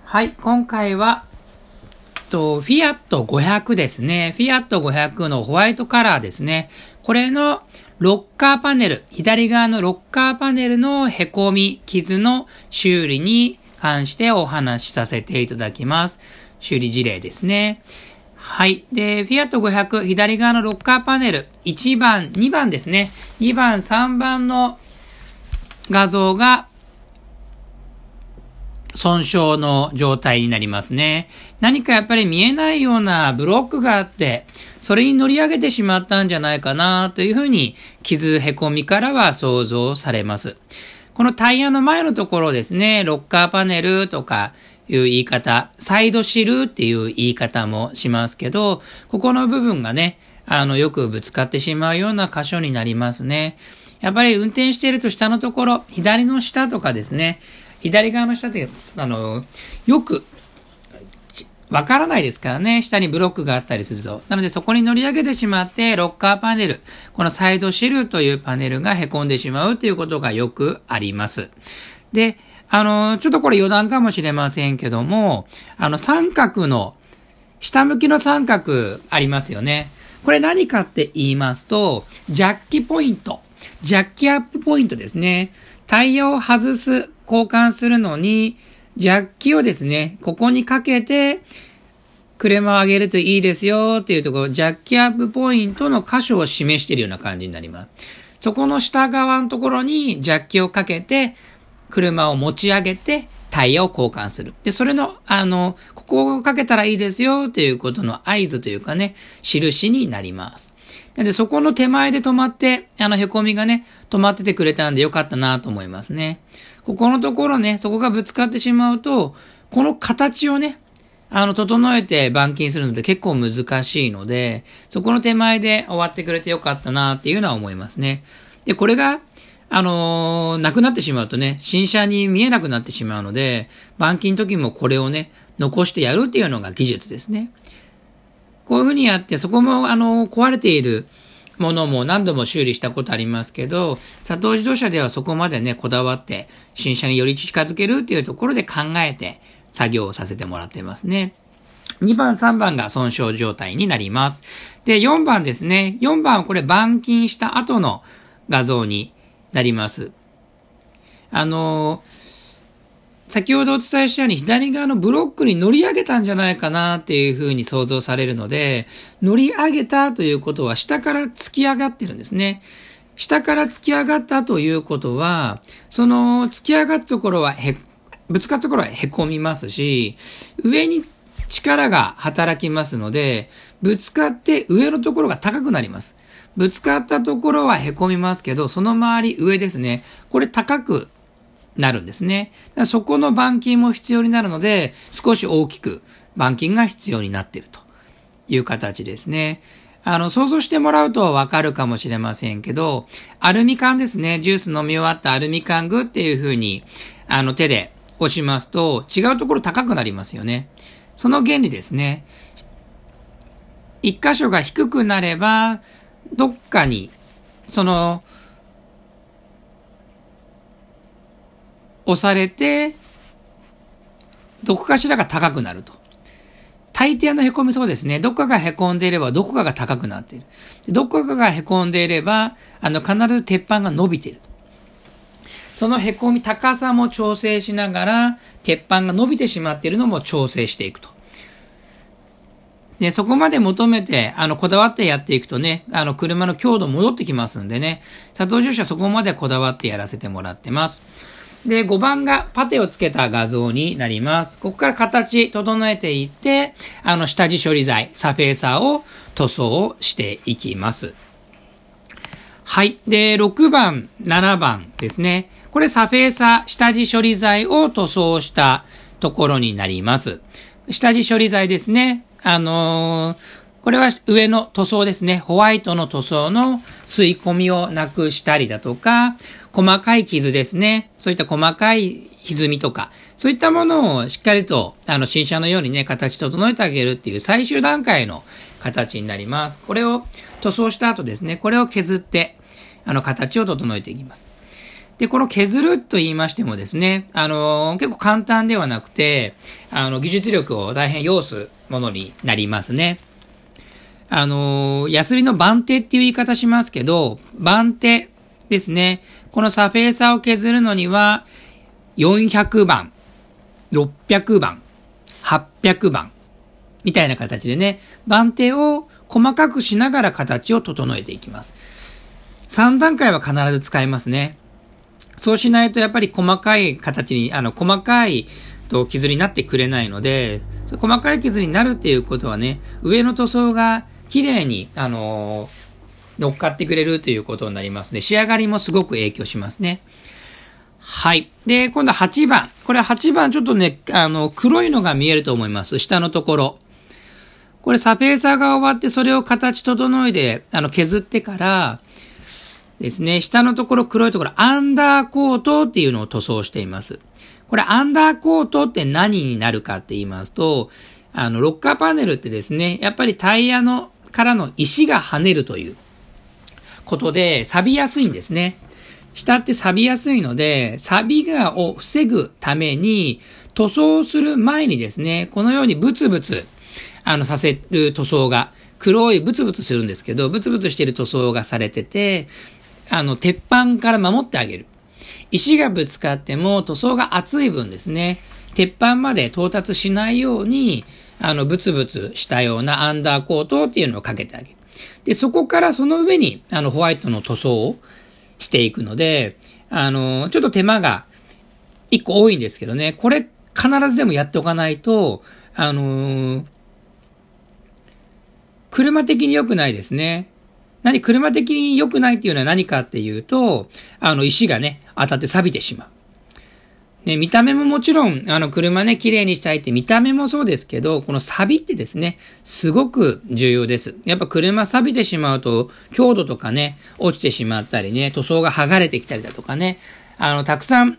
はい、今回は、フィアット500ですね。フィアット500のホワイトカラーですね。これのロッカーパネル、左側のロッカーパネルの凹み、傷の修理に関してお話しさせていただきます。修理事例ですね。はい。で、フィアット500、左側のロッカーパネル、1番、2番ですね。2番、3番の画像が、損傷の状態になりますね。何かやっぱり見えないようなブロックがあって、それに乗り上げてしまったんじゃないかなというふうに、傷へこみからは想像されます。このタイヤの前のところですね、ロッカーパネルとかいう言い方、サイドシルっていう言い方もしますけど、ここの部分がね、よくぶつかってしまうような箇所になりますね。やっぱり運転していると下のところ、左の下とかですね、左側の下って、よく、わからないですからね。下にブロックがあったりすると。なのでそこに乗り上げてしまって、ロッカーパネル、このサイドシルというパネルが凹んでしまうということがよくあります。で、ちょっとこれ余談かもしれませんけども、三角の、下向きの三角ありますよね。これ何かって言いますと、ジャッキポイント。ジャッキアップポイントですね。タイヤを外す、交換するのに、ジャッキをですね、ここにかけて、車を上げるといいですよっていうところ、ジャッキアップポイントの箇所を示しているような感じになります。そこの下側のところにジャッキをかけて、車を持ち上げて、タイヤを交換する。で、それの、ここをかけたらいいですよっていうことの合図というかね、印になります。で、そこの手前で止まって、凹みがね、止まっててくれたんでよかったなと思いますね。ここのところね、そこがぶつかってしまうと、この形をね、整えて板金するのって結構難しいので、そこの手前で終わってくれてよかったなっていうのは思いますね。で、これが、なくなってしまうとね、新車に見えなくなってしまうので、板金の時もこれをね、残してやるっていうのが技術ですね。こういう風にやって、そこも壊れているものも何度も修理したことありますけど、佐藤自動車ではそこまでね、こだわって、新車により近づけるっていうところで考えて、作業をさせてもらってますね。2番、3番が損傷状態になります。で、4番ですね。4番はこれ板金した後の画像になります。先ほどお伝えしたように左側のブロックに乗り上げたんじゃないかなっていうふうに想像されるので、乗り上げたということは下から突き上がってるんですね。下から突き上がったということは、その突き上がったところはぶつかったところは凹みますし、上に力が働きますので、ぶつかって上のところが高くなります。ぶつかったところは凹みますけど、その周り上ですね。これ高くなるんですね。だからそこの板金も必要になるので、少し大きく板金が必要になっているという形ですね。想像してもらうとわかるかもしれませんけど、アルミ缶ですね。ジュース飲み終わったアルミ缶グっていう風に、手で押しますと、違うところ高くなりますよね。その原理ですね。一箇所が低くなれば、どっかに、押されて、どこかしらが高くなると。大抵の凹みそうですね。どこかが凹んでいれば、どこかが高くなっている。どこかが凹んでいれば、必ず鉄板が伸びていると。その凹み、高さも調整しながら、鉄板が伸びてしまっているのも調整していくと。で、そこまで求めて、こだわってやっていくとね、車の強度戻ってきますんでね、佐藤自動車そこまでこだわってやらせてもらってます。で、5番がパテをつけた画像になります。ここから形整えていって、下地処理剤、サフェーサーを塗装していきます。はい。で、6番、7番ですね。これサフェーサー、下地処理剤を塗装したところになります。下地処理剤ですね。これは上の塗装ですね。ホワイトの塗装の吸い込みをなくしたりだとか、細かい傷ですね。そういった細かい歪みとか、そういったものをしっかりと、新車のようにね、形整えてあげるっていう最終段階の形になります。これを塗装した後ですね、これを削って、形を整えていきます。 で、この削ると言いましてもですね、結構簡単ではなくて、技術力を大変要すものになりますね。ヤスリの番手っていう言い方しますけど、番手ですね。このサフェーサーを削るのには、400番、600番、800番、みたいな形でね、番手を細かくしながら形を整えていきます。3段階は必ず使いますね。そうしないとやっぱり細かい形に、細かい傷になってくれないので、細かい傷になるっていうことはね、上の塗装が綺麗に、乗っかってくれるということになりますね。仕上がりもすごく影響しますね。はい。で、今度は8番。これ8番ちょっとね、黒いのが見えると思います。下のところ。これサフェーサーが終わってそれを形整えて、削ってからですね、下のところ黒いところ、アンダーコートっていうのを塗装しています。これアンダーコートって何になるかって言いますと、ロッカーパネルってですね、やっぱりタイヤからの石が跳ねるということで、錆びやすいんですね。下って錆びやすいので、錆びを防ぐために、塗装する前にですね、このようにブツブツ、させる塗装が、黒いブツブツするんですけど、ブツブツしている塗装がされてて、鉄板から守ってあげる。石がぶつかっても塗装が厚い分ですね、鉄板まで到達しないように、ブツブツしたようなアンダーコートっていうのをかけてあげる。で、そこからその上に、ホワイトの塗装をしていくので、ちょっと手間が一個多いんですけどね、これ必ずでもやっておかないと、車的に良くないですね。車的に良くないっていうのは何かっていうと、石がね、当たって錆びてしまう。ね、見た目ももちろん、車ね、綺麗にしたいって見た目もそうですけど、この錆ってですね、すごく重要です。やっぱ車錆びてしまうと、強度とかね、落ちてしまったりね、塗装が剥がれてきたりだとかね、たくさん、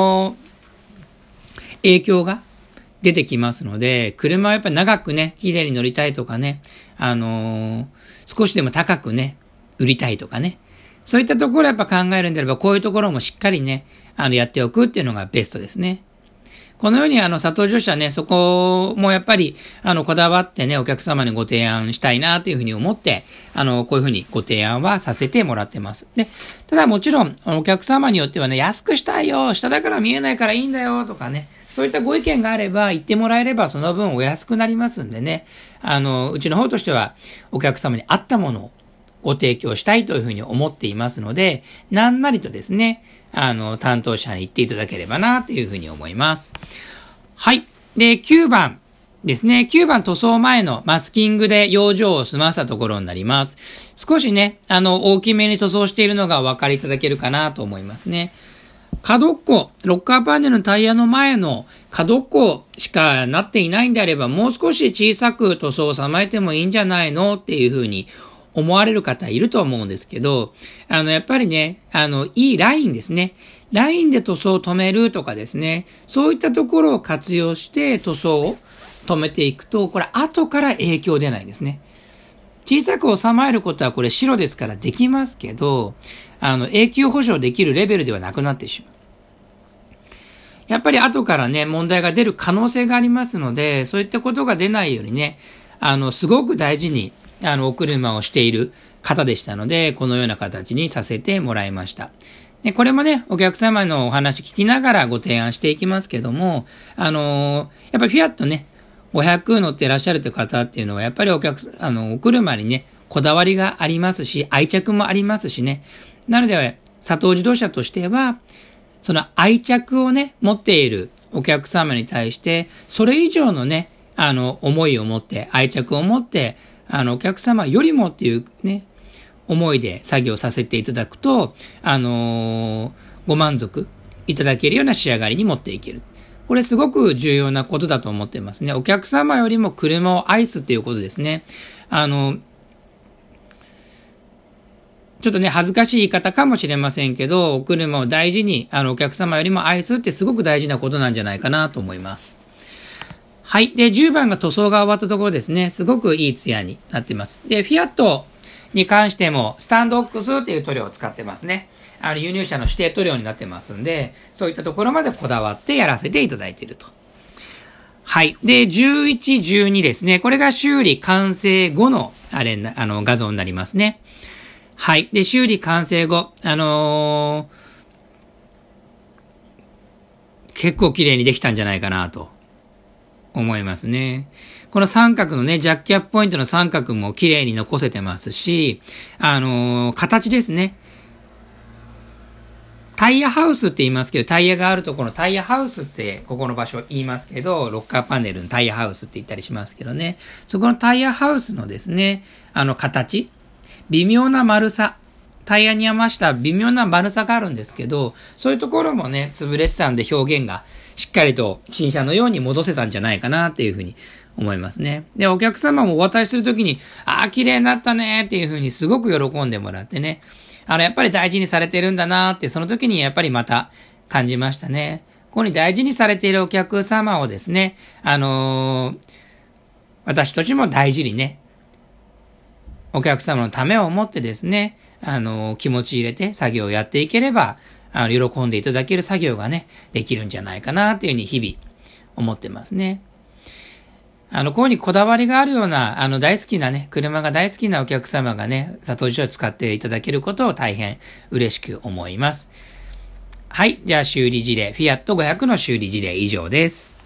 影響が出てきますので、車はやっぱり長くね、綺麗に乗りたいとかね、少しでも高くね、売りたいとかね、そういったところやっぱ考えるんであれば、こういうところもしっかりね、やっておくっていうのがベストですね。このように佐藤女子はね、そこもやっぱり、こだわってね、お客様にご提案したいなというふうに思って、こういうふうにご提案はさせてもらってます。で、ただもちろん、お客様によってはね、安くしたいよ、下だから見えないからいいんだよ、とかね、そういったご意見があれば、言ってもらえればその分お安くなりますんでね、うちの方としては、お客様に合ったものをご提供したいというふうに思っていますので、なんなりとですね、担当者に言っていただければな、というふうに思います。はい。で、9番ですね。9番塗装前のマスキングで養生を済ませたところになります。少しね、大きめに塗装しているのがお分かりいただけるかなと思いますね。角っこ、ロッカーパネルのタイヤの前の角っこしかなっていないんであれば、もう少し小さく塗装をさまえてもいいんじゃないのっていうふうに思われる方いると思うんですけど、やっぱりね、いいラインですね。ラインで塗装を止めるとかですね、そういったところを活用して塗装を止めていくと、これ後から影響出ないですね。小さく収まえることはこれ白ですからできますけど、永久保証できるレベルではなくなってしまう。やっぱり後からね、問題が出る可能性がありますので、そういったことが出ないようにね、すごく大事に、お車をしている方でしたので、このような形にさせてもらいました。で、これもね、お客様のお話聞きながらご提案していきますけども、やっぱりフィアットね、500乗っていらっしゃるという方っていうのは、やっぱりお車にね、こだわりがありますし、愛着もありますしね。なので、佐藤自動車としては、その愛着をね、持っているお客様に対して、それ以上のね、思いを持って、愛着を持って、お客様よりもっていうね、思いで作業させていただくと、ご満足いただけるような仕上がりに持っていける。これすごく重要なことだと思ってますね。お客様よりも車を愛すっていうことですね。ちょっとね、恥ずかしい言い方かもしれませんけど、お車を大事に、お客様よりも愛すってすごく大事なことなんじゃないかなと思います。はい。で、10番が塗装が終わったところですね。すごくいいツヤになってます。で、フィアットに関しても、スタンドオックスっていう塗料を使ってますね。輸入者の指定塗料になってますんで、そういったところまでこだわってやらせていただいていると。はい。で、11、12ですね。これが修理完成後の、画像になりますね。はい。で、修理完成後、結構綺麗にできたんじゃないかなと思いますね。この三角のね、ジャッキアップポイントの三角も綺麗に残せてますし、形ですね。タイヤハウスって言いますけど、タイヤがあるところのタイヤハウスって、ここの場所言いますけど、ロッカーパネルのタイヤハウスって言ったりしますけどね。そこのタイヤハウスのですね、形、微妙な丸さ、タイヤに余した微妙な丸さがあるんですけど、そういうところもね、粒レッサンで表現がしっかりと新車のように戻せたんじゃないかなっていうふうに思いますね。で、お客様もお渡しするときに、綺麗になったねっていうふうにすごく喜んでもらってね、やっぱり大事にされてるんだなーって、その時にやっぱりまた感じましたね。ここに大事にされているお客様をですね、私たちも大事にね、お客様のためを思ってですね、気持ち入れて作業をやっていければ、喜んでいただける作業がね、できるんじゃないかなっていうふうに日々思ってますね。こうにこだわりがあるような、大好きなね、車が大好きなお客様がね、佐藤市を使っていただけることを大変嬉しく思います。はい。じゃあ修理事例、フィアット500の修理事例以上です。